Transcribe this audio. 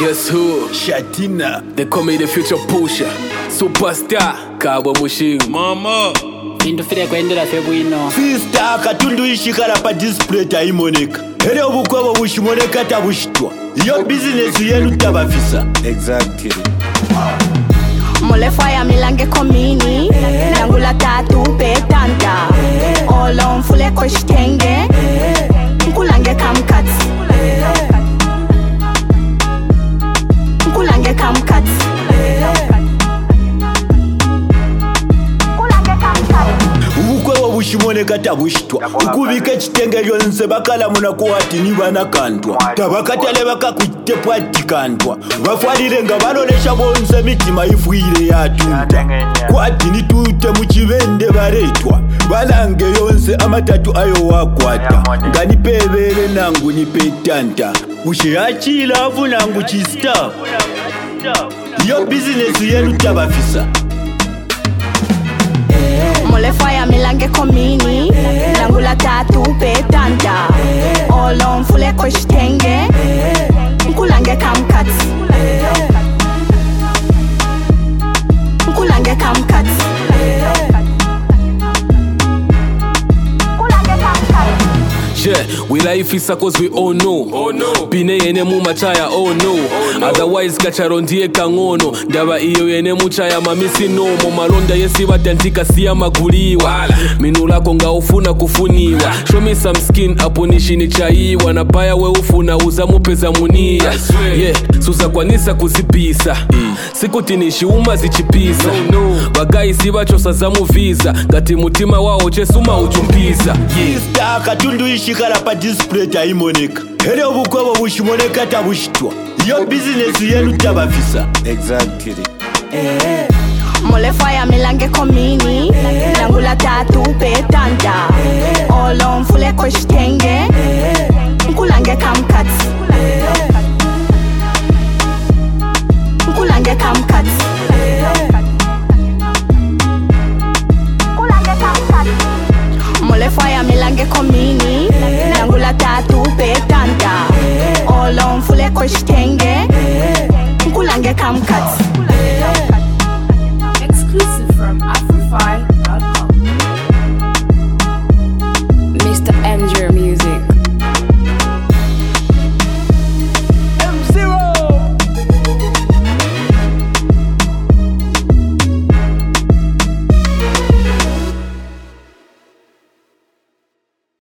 Guess who? Shatina. They call me the future pusher. Superstar. Kabo Mushingu. Mama. Into fire kwendera febwino. Sister katundu ishikala pa display taimoneka. Hele obukwabo bushimoneka tabushitwa. Yo business yenu tabafisa. Exactly. Mole fire milange komini. Nangula tatu petanta. Olo mfule koshitenge. Nkulange kamkatsi. Nkulange kamkatsi. Ubukwabo bushimoneka tabushitwa. Ukubika chitenge lyonse bakala munakuwati nibana kantwa. Tabakatale bakakuite pwati kantwa. Bafwalire nga balolesha bonse mitima ifuire yatunta. Kwati nitute muchibende baretwa. Balange yonse amatatu ayo wakwata. Nga nipebele nangu nipetanta. Ushiachila afu nangu chista. Yo business yenu tabafisa. Mole fire milange komini. Nangula tatu petanta. Olo mfule koshitenge. Nkulange kamkatsi. Nkulange kamkatsi. Yeah, we life is cause we all know. Oh no. Pine yene mu machaya, oh no. Oh no. Otherwise kacharondie kangono. Ndaba iyo yene muchaya mamisi no. Malonda yesi batantika siya maguliwa. Minula konga ufuna kufuniwa. Show me some skin aponishi ni chaiwa. Na paya we ufuna uza mupeza munia. Yeah, suza kwanisa kuzipisa. Sikutinishi umazichipisa. No. Bagayi sibachosa za muviza. Gati mutima wao jesuma uchumpiza. Sister katundu ishikala pa display taimoneka. Hele obukwabo bushimoneka tabushitwa. Yo business yenu tabafisa. Exactly. Mole fire milange komini. Nangula tatu petanta. Olo mfule koshitenge. Nkulange kamkatsi. Nkulange kamkatsi. Mole fire milange komini. Nangula tatu petanta. Olo mfule koshitenge.